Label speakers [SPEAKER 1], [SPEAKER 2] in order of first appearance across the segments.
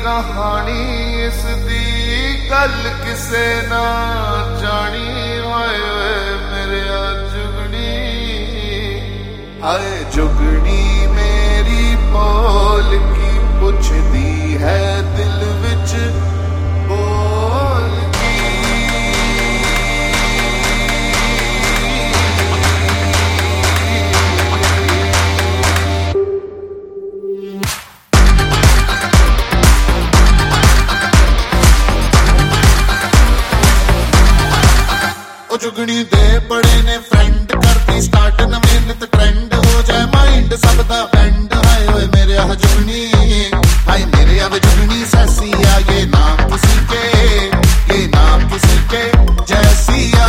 [SPEAKER 1] कहानी इस दी गल किसे ना जानी हाय मेरे जुगनी हाय जुगनी मेरी बोल की पुछदी है दिल विच बोल की ओ जुगनी दे बड़े ने फ्रेंड करती स्टार्ट न मेहनत ट्रेंड हो जाए माइंड सबदा बेंड हाय ओए मेरे आ जुगनी हाय मेरे आ जुगनी सैसी आ ये नाम किसी के जैसी आ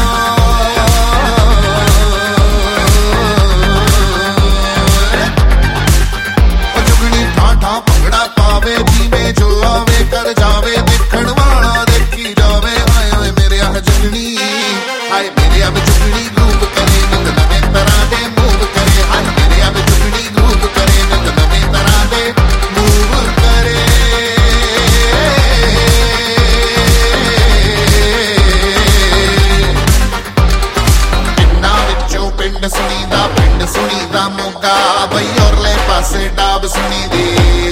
[SPEAKER 1] ओ जुगनी ठाठा भंगड़ा पावे जीवे जो आवे कर जावे देखण वाला देखी जावे हाय ओए मेरे आ जुगनी हाय मेरे अब जुगनी ग्रूव करे नत नवे तरह दे मूव करे हाय मेरे अब जुगनी ग्रूव करे नत नवे तरह दे मूव करे पिंडां विचों पिंड सुनीदा मोगा बई औरले पासे डाब सुनीदी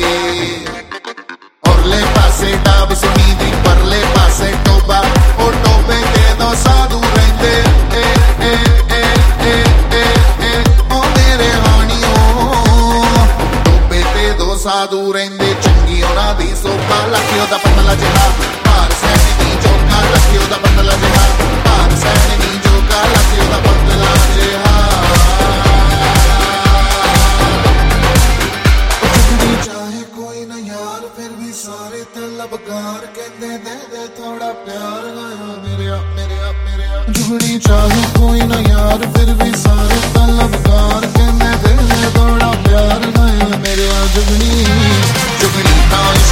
[SPEAKER 1] औरले पासे डाब सुनीदी परले पासे टोबा ओ टोबे ते दो साधु रहंदे ओ मेरे हानियो टोबे ते दो साधु रहंदे चंगी उन्हां दी सोभा लखियो दा पतला जिहा भार सैनी दी जोगा लखियो दा पतला जिहा भार सैनी दी जोगा लखियो दा पतला जिहा चाहे कोई ना यार फिर भी सारे तलबगार कहते दे थोड़ा प्यार मेरे आ जुगनी चाहे कोई ना यार फिर भी सारे तलबगार कहते दे थोड़ा प्यार मेरे आ जुगनी जुगनी